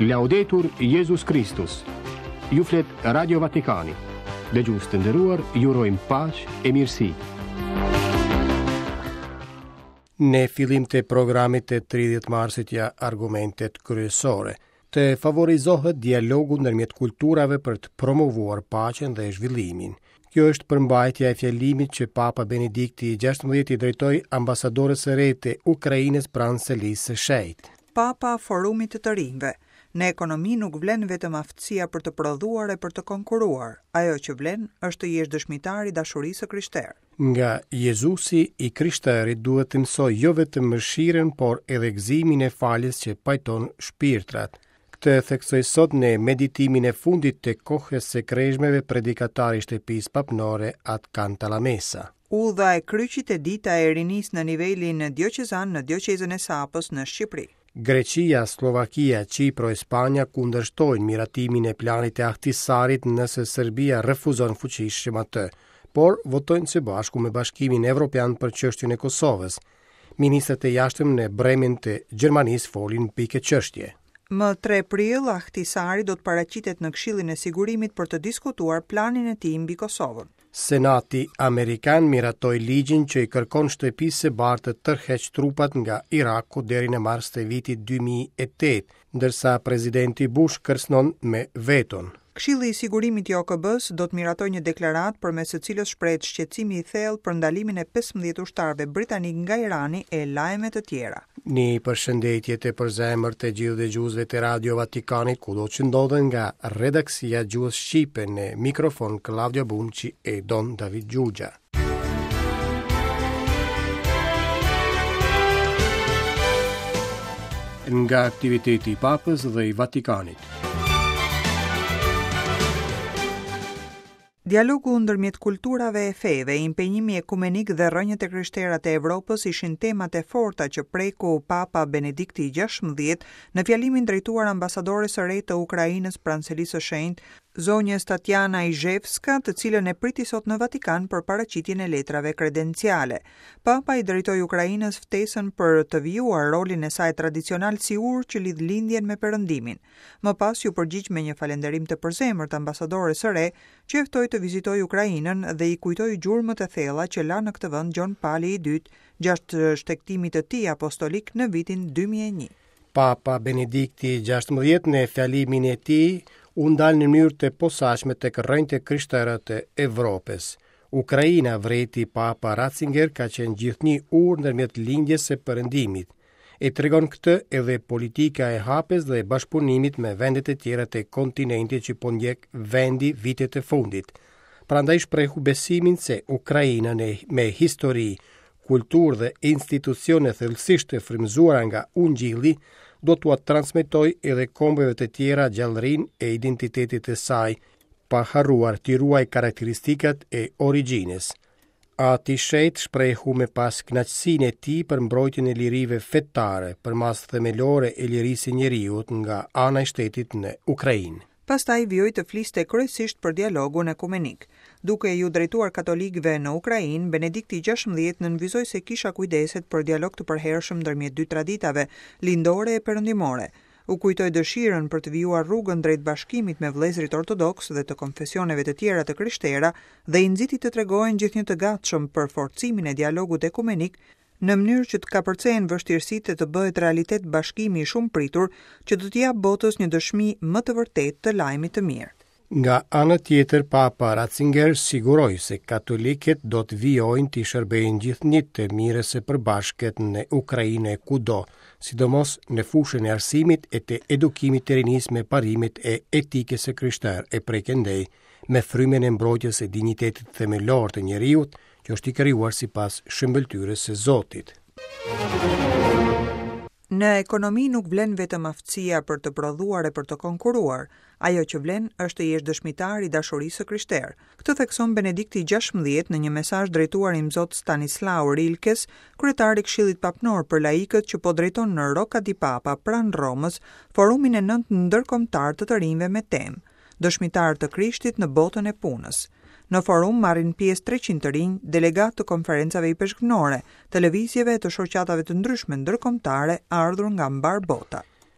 Laudetur Jesus Christus. Ju flet Radio Vatikani. Dëgjues të nderuar, ju urojmë paqë e mirësi. Në fillim të programit të 30 marsit ja argumentet kryesore, të favorizohet dialogu ndërmjet kulturave për të promovuar paqen dhe zhvillimin. Kjo është përmbajtja e fjalimit që Papa Benedikti XVI i drejtoi ambasadores së re të Ukrainës pranë selisë së Shenjtë. Papa forumit të rinjve. Në ekonomi nuk vlen vetëm aftësia për të prodhuar e për të konkuruar. Ajo që vlen është të jesh dëshmitar i dashurisë së krishterë. Nga Jezusi i Krishterit duhet të mësoj jo vetëm mëshirën, por edhe gëzimin e faljes që pajton shpirtrat. Këtë theksoi sot në meditimin e fundit të kohës së kreshmeve predikatari i shtëpisë papnore At Cantalamessa. Udha e kryqit e dita e rinis në nivelin dioqezan në dioqezën e Sapës në Shqipëri. Greqia, Slovakia, Cipro e Spanja kundërshtojnë miratimin e planit e Ahtisarit nëse Serbia refuzon fuqishëm atë, por votojnë së bashku me Bashkimin Evropian për çështjen e Kosovës. Ministrat e jashtëm në Bremen të Gjermanisë folin pikë çështje. Më 3 prill, Ahtisari do të paraqitet në Këshillin e Sigurimit për të diskutuar planin e tij mbi Kosovën. Senati Amerikan miratoi ligjin që i kërkon shtëpisë së bardhë të tërheq trupat nga Iraku deri në mars të vitit 2008, ndërsa presidenti Bush kërcënon me veton. Këshilli i Sigurimit i OKB-s do të miratojë një deklaratë përmes së cilës shprehet shqetësimi i thellë për ndalimin e 15 ushtarëve britanik nga Irani e lajme të tjera. Një përshëndetje të përzemërt të gjithë dëgjuesve të Radio Vatikanit, kudo që ndodhen nga redaksia Gjuhës Shqipe, në mikrofon Claudia Bunci e Don David Gjugja. Nga aktiviteti i Papës dhe i Vatikanit. Dialogu ndërmjet kulturave e feve, impenjimi ekumenik dhe rrënjët e krishterat e Evropës ishin temat e forta që preku Papa Benedikti XVI në fjalimin drejtuar ambasadores së re të Ukrainës pranë selisë së Shenjtë, zonjës Tatjana Izhevska, të cilën e priti sot në Vatikan për paraqitjen e letrave kredenciale. Papa i drejtoi Ukrainës ftesën për të vijuar rolin e saj tradicional si urë që lidh lindjen me Perëndimin. Më pas ju përgjigj me një falënderim të përzemërt ambasadores së re, që e ftoi të vizitojë Ukrainën dhe i kujtoi gjurmët e thella që la në këtë vend Gjon Pali II gjatë shtektimit të tij apostolik në vitin 2001. Papa Benedikti XVI në fjalimin e tij u ndal në mënyrë të posaçme tek rrënjtë e krishterët e Evropës. Ukraina, vreti Papa Ratzinger, ka qenë gjithnjë urë ndërmjet lindjes së Perëndimit. E tregon këtë edhe politika e hapjes dhe bashkëpunimit me vendet e tjera të kontinentit që po ndjek vendi vitet e fundit. Prandaj shprehu besimin se Ukraina me histori, kulturë dhe institucione thellësisht të frymëzuara nga Ungjilli do t'u transmetoj edhe kombeve të tjera gjallërinë e identitetit të saj, pa harruar t'i ruaj karakteristikat e origjinës. Ati shet shprehu me pas kënaqësinë e tij për mbrojtjen e lirive fetare, përmas themelore e lirisë së njeriut nga ana e shtetit në Ukrainë. Pastaj vjoj të fliste kryesisht për dialogun ekumenik. Duke ju drejtuar katolikëve në Ukrainë, Benedikti XVI nënvizoi se kisha kujdeset për dialog të përhershëm ndërmjet dy traditave, lindore e perëndimore. U kujtoi dëshirën për të vijuar rrugën drejt bashkimit me vëllezërit ortodoks dhe të konfesioneve të tjera të krishtera dhe i nxiti të tregojnë gjithnjë të gatshëm për forcimin e dialogut ekumenik, në mënyrë që të kapërcejnë vështirësitë të bëhet realitet bashkimi i shumë pritur që do t'i jap botës një dëshmi më të vërtetë të lajmit të mirë. Nga ana tjetër, Papa Ratzinger siguroi se katolikët do të vijojnë të shërbejnë gjithnjë të mirës së përbashkët në Ukrainë e kudo, sidomos në fushën e arsimit e të edukimit të rinisë me parimet e etikës së krishterë e prekendej, me frymen e mbrojtjes së dinjitetit themelor të njeriut, që është i krijuar sipas shëmbëltyrës së Zotit. Në ekonomi nuk vlen vetëm aftësia për të prodhuar e për të konkuruar, ajo që vlen është të jesh dëshmitar i dashurisë së krishterë. Këtë thekson Benedikti XVI në një mesazh drejtuar i Mzot Stanislau Rilkes, kryetari i Këshillit Papnor për laikët që po drejton në Rocca di Papa pranë Romës, forumin e 9 ndërkombëtar të rinjve me temë Dëshmitar të Krishtit në botën e punës. Në forum marrin pjesë 300 të rinj, delegatë të konferencave i peshkënore, televizjeve e të shoqatave të ndryshme ndërkombëtare ardhur nga mbar bota.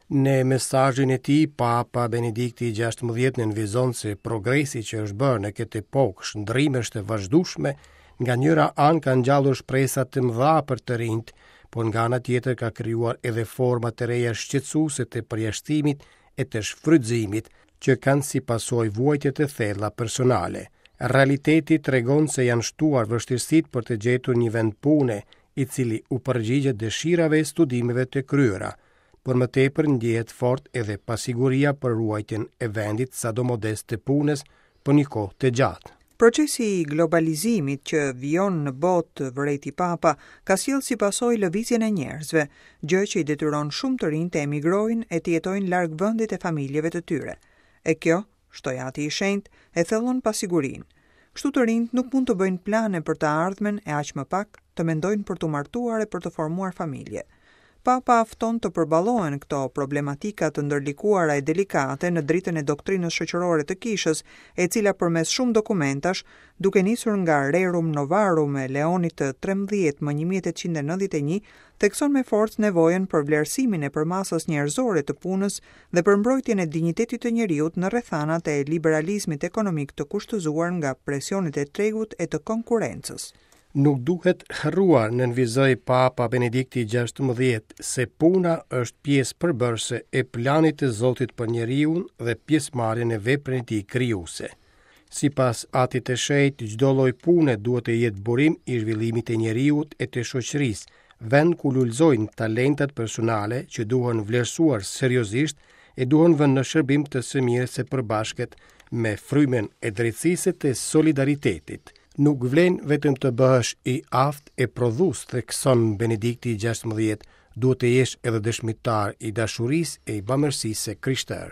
Në mesazhin e tij, Papa Benedikti XVI nënvizon se progresi që është bërë në këtë epokë shndrimesh të vazhdueshme, nga njëra anë ka ngjallur shpresa të mëdha për të rinjt, por nga ana tjetër ka krijuar edhe forma të reja shqetësuese të përjashtimit e të shfrytëzimit që kanë si pasojë vuajtje të thella personale. Realiteti tregon se janë shtuar vështirësitë për të gjetur një vend pune i cili u përgjigjet dëshirave e studimeve të kryera, por më tepër ndjehet fort edhe pasiguria për ruajtjen e vendit sado modest të punës për një kohë të gjatë. Procesi i globalizimit që vijon në botë, vëreti Papa, ka sjellë si pasojë lëvizjen e njerëzve, gjë që i detyron shumë të rinj të emigrojnë e të jetojnë larg vendit e familjeve të tyre. E kjo, shtoi Ati i Shenjtë, e thellon pasigurinë. Kështu të rinjt nuk mund të bëjnë plane për të ardhmen e aq më pak të mendojnë për të martuar e për të formuar familje. Papa afton të përballohen këto problematika të ndërlikuara e delikate në dritën e doktrinës shoqërore të Kishës, e cila përmes shumë dokumentash, duke nisur nga Rerum Novarum e Leonit të 13 më 1891, thekson me forcë nevojën për vlerësimin e përmasës njerëzore të punës dhe për mbrojtjen e dinjitetit të njeriut në rrethanat e liberalizmit ekonomik të kushtëzuar nga presionet e tregut e të konkurrencës. Nuk duhet harruar, nënvizoi Papa Benedikti XVI, se puna është pjesë përbërëse e planit të Zotit për njeriun dhe pjesëmarrjen e veprën e tij krijuese. Sipas Atit të Shenjtë, çdo lloj pune duhet të jetë burim i zhvillimit të njeriut e të shoqërisë, vend ku lulëzojnë talentat personale që duhen vlerësuar seriozisht e duhen vënë në shërbim të së mirës së përbashkët me frymen e drejtësisë të solidaritetit. Nuk vlen vetëm të bëhesh i aftë e prodhues, thekson Benedikti XVI, duhet të jesh edhe dëshmitar i dashurisë e i bamirësisë krishtere.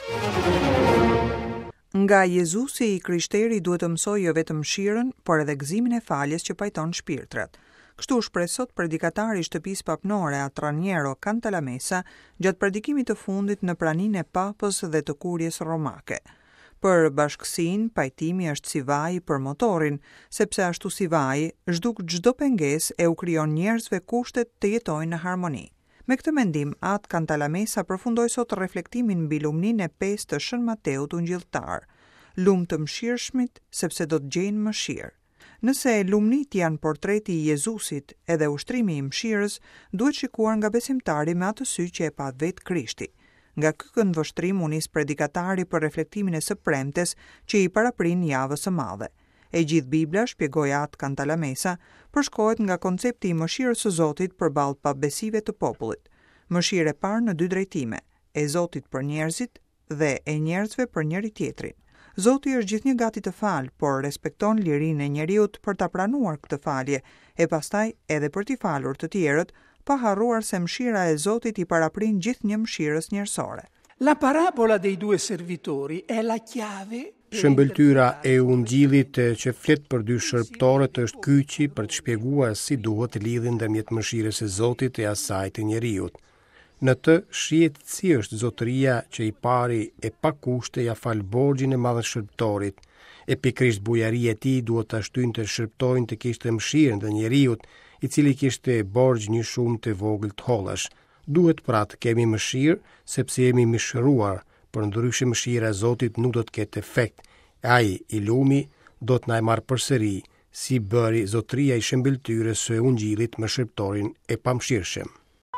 Nga Jezusi i Krishteri duhet të mësojë jo vetëm mëshirën, por edhe gëzimin e faljes që pajton shpirtrat. Kështu shpreh sot predikatari i shtëpisë papnore Atraniero Cantalamessa gjatë predikimit të fundit në praninë e Papës dhe të Kurjes Romake. Për bashkësinë, pajtimi është si vaji për motorin, sepse ashtu si vaji, zhduk çdo pengesë e u krijon njerëzve kushtet të jetojnë në harmoni. Me këtë mendim, Atë Cantalamessa përfundoi sot reflektimin mbi lumninë e 5 të Shën Mateut Ungjilltar. Lumë të mëshirshmit, sepse do të gjejnë mëshirë. Nëse lumnit janë portreti i Jezusit edhe ushtrimi i mëshirës, duhet shikuar nga besimtari me atë sy që e pa vetë Krishti. Nga ky këndvështrim u nis predikatari për reflektimin e së premtes që i paraprin javës së madhe. E gjithë Bibla, shpjegoi Atë Cantalamessa, përshkohet nga koncepti i mëshirës së Zotit përballë pabesive të popullit. Mëshirë e parë në 2 drejtime, e Zotit për njerëzit dhe e njerëzve për njëri tjetrin. Zoti është gjithnjë gati të falë, por respekton lirinë e njeriut për ta pranuar këtë falje, e pastaj edhe për t'i falur të tjerët, pa harruar se mëshira e Zotit i paraprin gjithnjë mëshirës njerësore. La parabola dei 2 servitori è la chiave. Shëmbëltyra e Ungjillit që flet për 2 shërbëtorët është kyçi për të shpjeguar si duhet lidhen ndërmjet mëshirës së Zotit e asaj të njeriut. Në të shihet si është zotëria që i pari e pa kushte ja fal borxhin e madh shërbëtorit. E pikërisht bujaria e tij duhet ta shtynte shërbëtorin të kishte mëshirën ndaj njeriut, i cili kishte borxh një shumë të vogël të hollash. Duhet pra të kemi mëshirë, sepse jemi mëshiruar, por ndryshe mëshira e Zotit nuk do të ketë efekt. Ai i lumi do të na marrë përsëri, si bëri zotëria i shëmbëltyrës së Ungjillit me shërbëtorin e pamëshirshëm.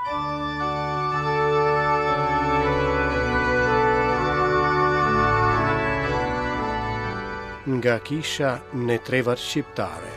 Nga kisha në trevat shqiptare.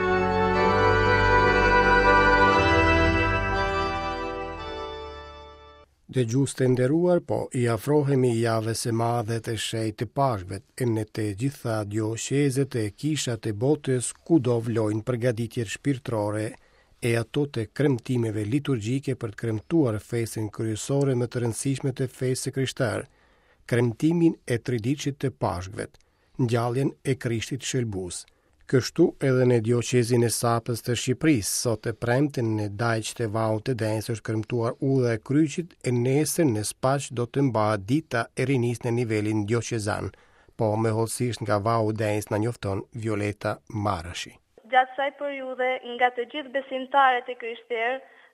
Dëgjues të nderuar, po i afrohemi javës së madhe të Shenjtë të Pashkvet në të gjitha diocezet e kishat e botës kudo vlojnë përgatitjet shpirtërore e ato të kremtimeve liturgjike për të kremtuar festën kryesore më të rëndësishme të fesë krishtere, kremtimin e Triditshit të Pashkvet, ngjalljen e Krishtit shëlbues. Kështu edhe në diocezin e Sapës të Shqipërisë, sot e premten në dajq të Vaut të Denës është kremtuar udha e kryqit e nesër në Spaq do të mbahet dita e rinisë në nivelin diocezan, po me hollësisht nga Vaut të Denës na njofton Violeta Marashi. Gjatë kësaj periudhe, nga të gjithë besimtarët e Krishterë,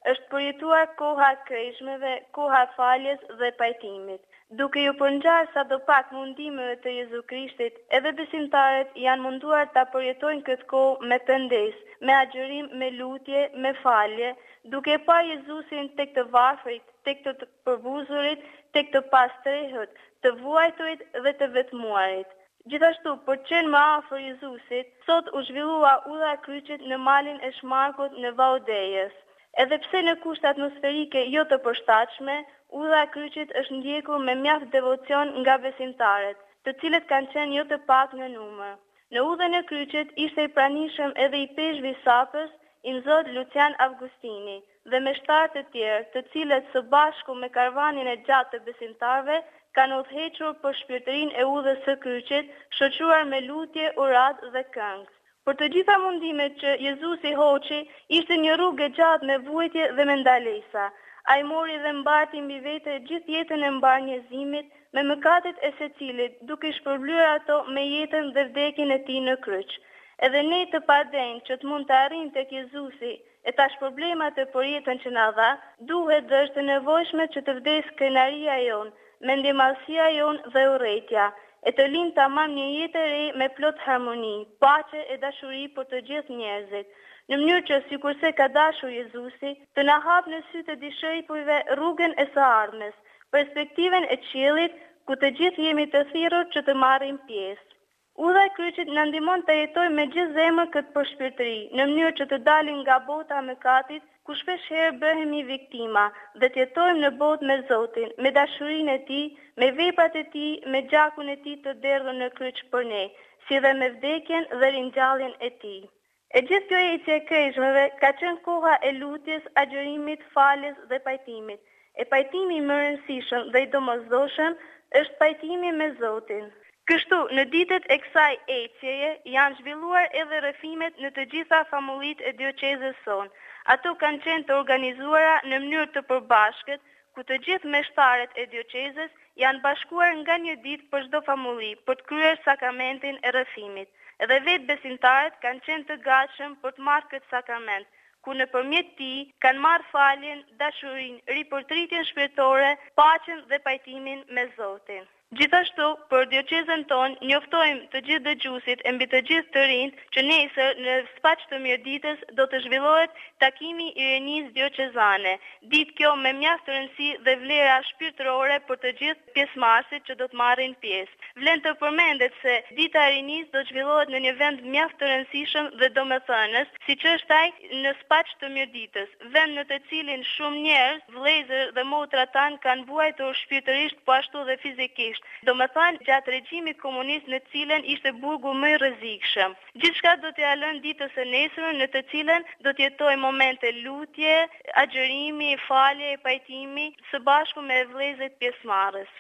është përjetuar koha e krejshmeve, koha e faljes dhe pajtimit. Duke ju përngjarë sadopak mundimeve të Jezu Krishtit, edhe besimtarët janë munduar ta përjetojnë këtë kohë me pendes, me agjërim, me lutje, me falje, duke pa Jezusin tek të varfrit, tek të përbuzurit, tek të pastrehët, të vuajturit dhe të vetmuarit. Gjithashtu, për të qenë më afër Jezusit, sot u zhvillua udha e kryqit në malin e Shmarkut në Vaudejës. Edhe pse në kushte atmosferike jo të përshtatshme, udha e kryqit është ndjekur me mjaft devocion nga besimtarët, të cilët kanë qenë jo të pak në numër. Në udhën e kryqit ishte i pranishëm edhe i peshqvi Sapës, i nxot Lucian Augustini, dhe me shtarë të tjerë, të cilët së bashku me karavanin e gjatë të besimtarëve kanë udhëhequr për shpirtërinë e udhës së kryqit, shoqëruar me lutje, uradhë dhe këngë. Për të gjitha mundimet që Jezusi hoqi, ishte një rrugë e gjatë me vuajtje dhe me ndalesa. Ai mori dhe mbajti mbi vete gjithë jetën e mbar njerëzimit me mëkatet e secilit, duke shpërblyer ato me jetën dhe vdekjen e tij në kryq. Edhe ne të padenj që të mund të arrijmë tek Jezusi e tash problemat e përjetën që na dha, duhet dhe është e nevojshme që të vdes krenaria jonë, mendjemallësia jonë dhe urrejtja, e të lind tamam një jetë e re me plot harmoni, paqe e dashuri për të gjithë njerëzit, në mënyrë që sikurse ka dashur Jezusi, të na hap në sy të dishepujve rrugën e së ardhmes, perspektiven e qiellit, ku të gjithë jemi të thirrur që të marrim pjesë. Udha e kryqit na ndihmon të jetojmë me gjithë zemër këtë përshpirtëri, në mënyrë që të dalim nga bota e mëkatit, ku shpesh herë bëhemi viktima, dhe të jetojmë në botë me Zotin, me dashurinë e Tij, me veprat e Tij, me gjakun e Tij të derdhur në kryq për ne, si dhe me vdekjen dhe ringjalljen e Tij. E gjithë kjo ecje e krejshmeve ka qenë koha e lutjes, agjërimit, faljes dhe pajtimit. E pajtimi më rëndësishëm dhe i domosdoshëm është pajtimi me Zotin. Kështu, në ditët e kësaj ecjeje janë zhvilluar edhe rrëfimet në të gjitha famullitë e dioqezës sonë. Ato kanë qenë të organizuara në mënyrë të përbashkët, ku të gjithë meshtarët e dioqezës janë bashkuar nga një ditë për çdo famulli për të kryer sakramentin e rrëfimit. Edhe vetë besimtarët kanë qenë të gatshëm për të marrë këtë sakrament, ku nëpërmjet tij kanë marrë faljen, dashurinë, ripërtritjen shpirtërore, paqen dhe pajtimin me Zotin. Gjithashtu, për dioqezën tonë, njoftojmë të gjithë dëgjuesit e mbi të gjithë të rinjt që nesër në spaq të mirëditës do të zhvillohet takimi i rinisë dioqezane. Ditë kjo me mjaft rëndësi dhe vlera shpirtërore për të gjithë pjesëmarrësit që do të marrin pjesë. Vlen të përmendet se dita e rinisë do të zhvillohet në një vend mjaft të rëndësishëm dhe domethënës, siç është ai në spaq të mirëditës, vend në të cilin shumë njerëz, vëllezër dhe motra tanë kanë vuajtur shpirtërisht po ashtu dhe fizikisht. Do më thënë gjatë regjimit komunist në cilën ishte burgu më i rrezikshëm. Gjithçka do t'ia lënë ditës së nesërme në të cilën do të jetojë momente lutje, agjërimi, falje, pajtimi së bashku me vëllezërit pjesëmarrës.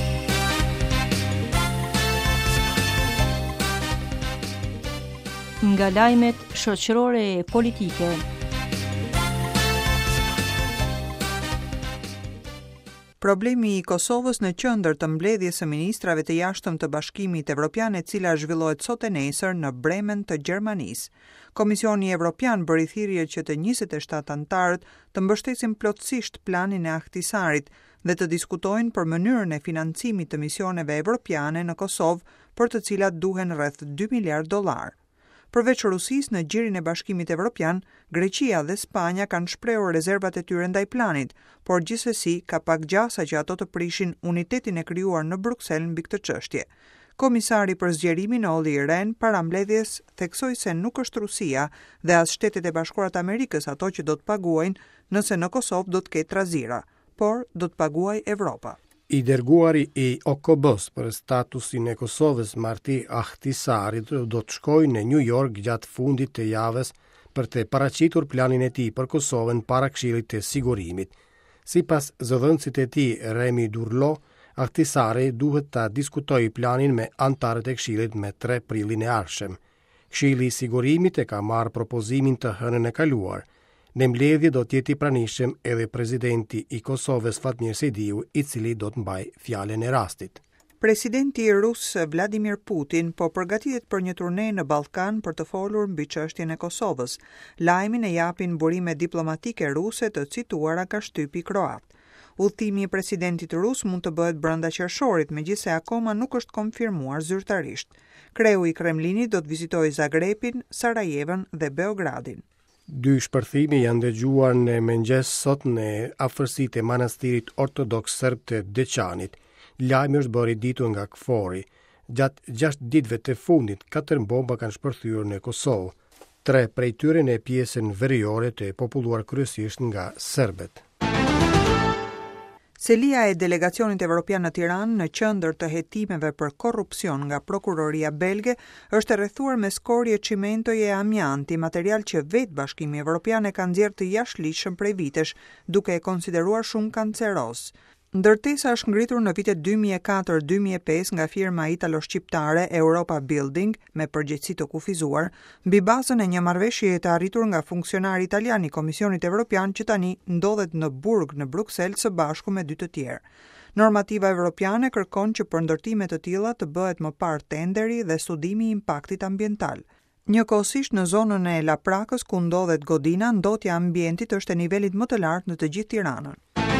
Nga lajmet shoqërore e politike. Problemi i Kosovës në qendër të mbledhjes së ministrave të jashtëm të Bashkimit Evropian, e cila zhvillohet sot e nesër në Bremen të Gjermanisë. Komisioni Evropian bëri thirrje që të 27 anëtarët të mbështesin plotësisht planin e Ahtisarit dhe të diskutojnë për mënyrën e financimit të misioneve evropiane në Kosovë, për të cilat duhen rreth $2 miliard. Përveç Rusisë, në gjirin e Bashkimit Evropian, Greqia dhe Spanja kanë shprehur rezervat e tyre ndaj planit, por gjithsesi ka pak gjasa që ato të prishin unitetin e krijuar në Bruksel mbi këtë çështje. Komisari për zgjerimin Olli Rehn para mbledhjes theksoi se nuk është Rusia dhe as Shtetet e Bashkuara të Amerikës ato që do të paguajnë nëse në Kosovë do të ketë trazira, por do të paguajë Evropa. I dërguari i OKB-s për statusin e Kosovës, Marti Ahtisarit, do të shkojë në New York gjatë fundit të javës për të paraqitur planin e tij për Kosovën para Këshillit të Sigurimit. Sipas zëdhënësit e tij Remi Durlo, Ahtisari duhet ta diskutojë planin me anëtarët e Këshillit me 3 prilin e ardhshëm. Këshilli i Sigurimit e ka marrë propozimin të hënën e kaluar. Në mbledhje do të jetë i pranishëm edhe presidenti i Kosovës Fatmir Sejdiu, i cili do të mbajë fjalën e rastit. Presidenti rus Vladimir Putin po përgatitet për një turne në Ballkan për të folur mbi çështjen e Kosovës. Lajmin e japin burime diplomatike ruse të cituara ka shtypi kroat. Udhëtimi i presidentit rus mund të bëhet brenda qershorit, megjithse akoma nuk është konfirmuar zyrtarisht. Kreu i Kremlinit do të vizitojë Zagrebin, Sarajevën dhe Beogradin. Dy shpërthime janë dëgjuar në mëngjes sot në afërsitë e manastirit ortodoks serb të Deçanit. Lajmi është bërë i ditur nga KFOR-i. Gjatë 6 ditëve të fundit, 4 bomba kanë shpërthyer në Kosovë. 3 prej tyre në pjesën veriore të populluar kryesisht nga serbët. Selia e delegacionit evropian në Tiranë në qendër të hetimeve për korrupsion nga prokuroria belge është rrethuar me skorje çimentoje e amianti, material që vetë Bashkimi Evropian e ka nxjerrë të jashtëligjshëm prej vitesh, duke e konsideruar shumë kanceros. Ndërtesa është ngritur në vitet 2004-2005 nga firma italo-shqiptare Europa Building me përgjegjësi të kufizuar, mbi bazën e një marrëveshjeje të arritur nga funksionari italian i Komisionit Evropian që tani ndodhet në burg në Bruksel së bashku me 2 të tjerë. Normativa evropiane kërkon që për ndërtime të tilla të bëhet më parë tenderi dhe studimi i impaktit ambiental. Njëkohësisht në zonën e Laprakës ku ndodhet godina, ndotja e ambientit është e nivelit më të lartë në të gjithë Tiranën.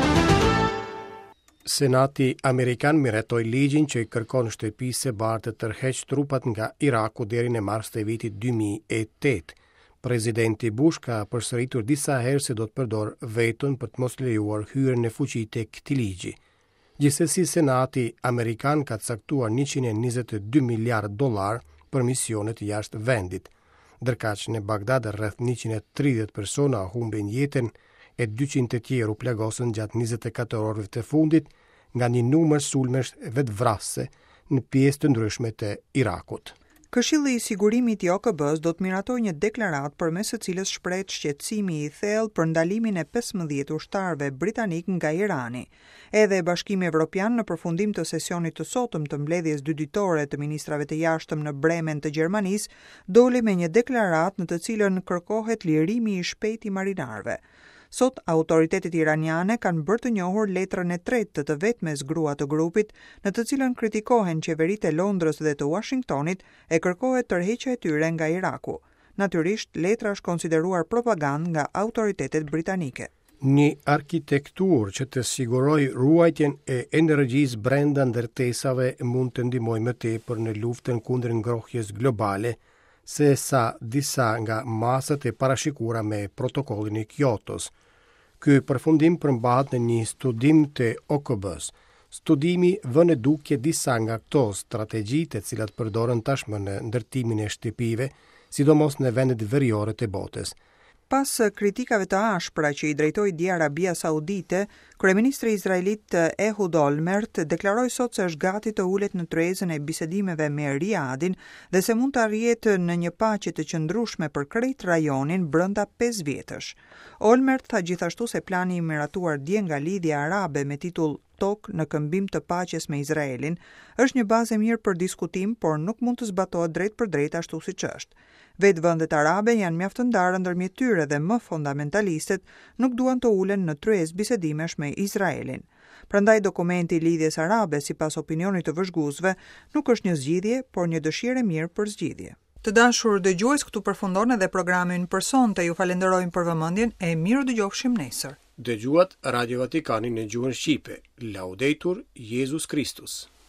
Senati Amerikan mirëtoi ligjin që i kërkon shtëpisë së bardhë të tërheqë trupat nga Iraku deri në mars të vitit 2008. Presidenti Bush ka përsëritur disa herë se do të përdor veton për të mos lejuar hyrjen në fuqi të këtij ligji. Gjithsesi, Senati Amerikan ka caktuar $122 miliard për misionet jashtë vendit. Ndërkaq në Bagdad rreth 130 persona humbin jetën e 200 të tjerë u plagosën gjatë 24 orëve të fundit nga një numër sulmesh vetvrasëse në pjesë të ndryshme të Irakut. Këshilli i Sigurimit i OKB-s do të miratojë një deklaratë përmes së cilës shprehet shqetësimi i thellë për ndalimin e 15 ushtarëve britanik nga Irani. Edhe Bashkimi Evropian në përfundim të sesionit të sotëm të mbledhjes 2 ditore të ministrave të jashtëm në Bremen të Gjermanisë doli me një deklaratë në të cilën kërkohet lirimi i shpejtë i marinarëve. Sot, autoritetet iraniane kanë bërë të njohur letrën e tretë të vetmes grua të grupit, në të cilën kritikohen qeveritë e Londrës dhe të Washingtonit e kërkohet tërheqja e tyre nga Iraku. Natyrisht, letra është konsideruar propagandë nga autoritetet britanike. Një arkitekturë që të sigurojë ruajtjen e energjisë brenda ndërtesave mund të ndihmojë më tepër në luftën kundër ngrohjes globale, se sa disa nga masat e parashikuara me protokollin e Kyotos. Ky përfundim përmbahet në një studim të OKB-s. Studimi vën në dukje disa nga këto strategji të cilat përdoren tashmë në ndërtimin e shtëpive, sidomos në vendet veriore të botës. Pas kritikave të ashpra që i drejtoi dje Arabia Saudite, kryeministri izraelit Ehud Olmert deklaroi sot se është gati të ulet në tryezën e bisedimeve me Riadin dhe se mund të arrihet në një paqe të qëndrueshme për krejt rajonin brenda 5 vjetësh. Olmert tha gjithashtu se plani i miratuar dje nga Lidhja Arabe me titull Tokë në këmbim të paqes me Izraelin është një bazë e mirë për diskutim, por nuk mund të zbatohet drejt për drejt ashtu siç është. Vetë vendet arabe janë mjaft të ndarë ndërmjet tyre dhe më fundamentalistët nuk duan të ulen në tryezë bisedimesh me Izraelin. Prandaj dokumenti i Lidhjes Arabe, sipas opinionit të vëzhguesve, nuk është një zgjidhje, por një dëshirë e mirë për zgjidhje. Të dashur dëgjues, këtu përfundon edhe programi ynë për sonte. Ju falenderojmë për vëmendjen e miru dëgjofshim nesër. Dëgjuat Radio Vatikanin në gjuhën shqipe. Laudetur Jesus Christus.